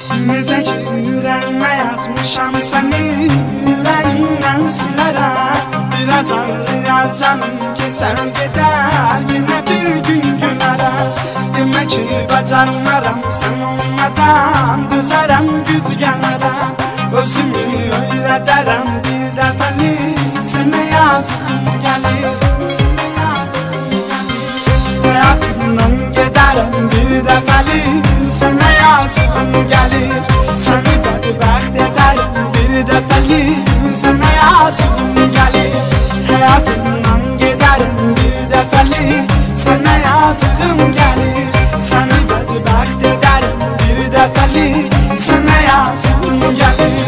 Necə ki ürəyimə yazmışam səni, ürəyimdən silərəm. Biraz ağrıyar canım, keçər gedər, yenə bir gün gülərəm. Demək ki bacarmaram, sən olmadan dözərəm, güc gələrəm. Özümü öyrədərəm bir dəfəlik, sənə yazığım gəlir, sənə yazığım gəlir. Həyatımdan gedərəm bir dəfəlik, sənə yazığım gəlir. Səni bədbəxt edərəm bir dəfəlik, sənə yazığım gəlir. Həyatımdan gedərəm bir dəfəlik, sənə yazığım gəlir. Səni bədbəxt edərəm bir dəfəlik, sənə yazığım gəlir.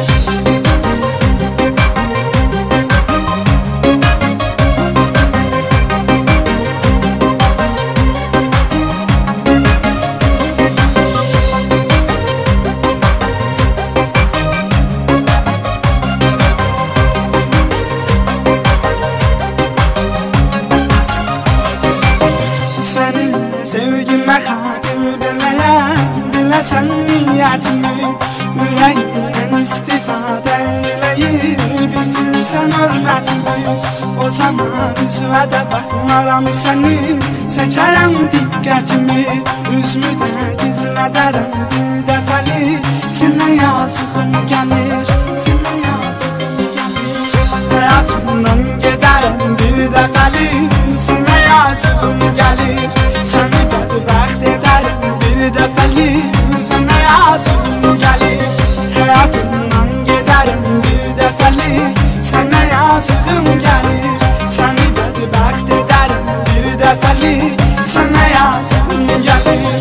Sənin sevgimə xatir beləyəm, biləsən niyyətimi. Ürəyimdən istifadə eləyib, bitirsən hörmətimi. O zaman üzvədə baxmaram səni, çəkərəm diqqətimi. Üzümü də gizlədərəm bir dəfəlik, sənə yazığım gəlir, sənə yazığım gəlir. Həyatımdan gedərəm bir dəfəlik, sənə yazığım gəlir. Səni bədbəxt edərəm bir dəfəlik, sənə yazığım gəlir. Həyatımdan gedərəm bir dəfəlik, sənə yazığım gəlir. Səni bədbəxt edərəm bir dəfəlik, sənə yazığım gəlir.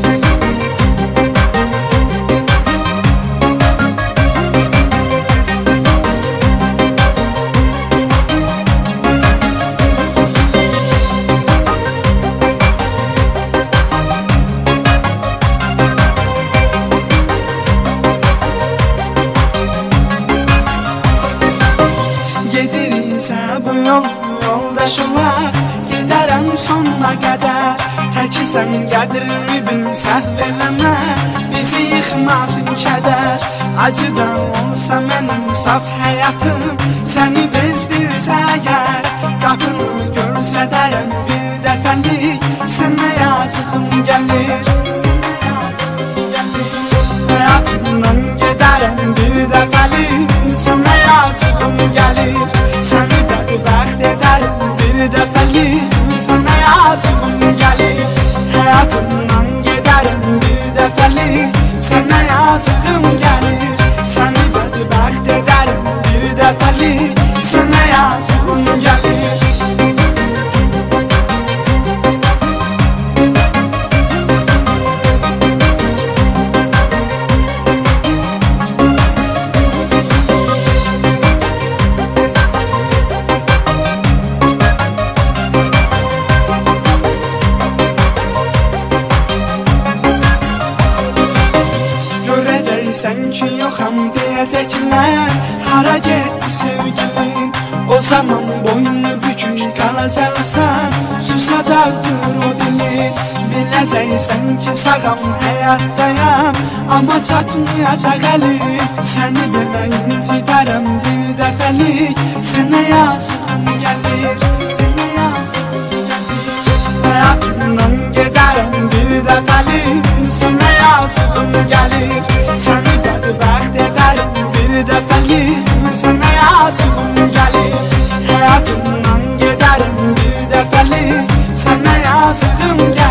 Bu yoldaş olaq, gedərəm sonuna qədər. Təkisən qədrini bil, səhv eləmə, bizi yıxmasın kədər. Acıdan olsa mənim saf həyatım, səni bezdirsə əgər. Qapını görsədərəm bir dəfəlik, sənə yazığım gəlir, sənə yazığım gəlir. Həyatımdan gedərəm bir dəfəlik, sənə yazığım gəlir. Səni bədbəxt edərəm bir dəfəlik, sənə yazığım gəlir. Həyatımdan gedərəm bir dəfəlik, sənə yazığım gəlir. Səni bədbəxt edərəm bir dəfəlik, sənə yazığım gəlir. Sən ki yoxam deyəcəklər, hara getdi sevgilin? O zaman boynunu bükük qalacaqsan, susacaqdır o dilin. Biləcəksən ki sağam, həyatdayam, amma çatmayacaq əlim. Səni belə incidərəm bir dəfəlik, sənə yazığım gəlir, sənə yazığım gəlir. Həyatımdan gedərəm bir dəfəlik, sənə yazığım gəlir. Səni bədbəxt edərəm bir dəfəlik, sənə yazığım gəlir. Həyatımdan gedərəm bir dəfəlik, sənə yazığım gəlir.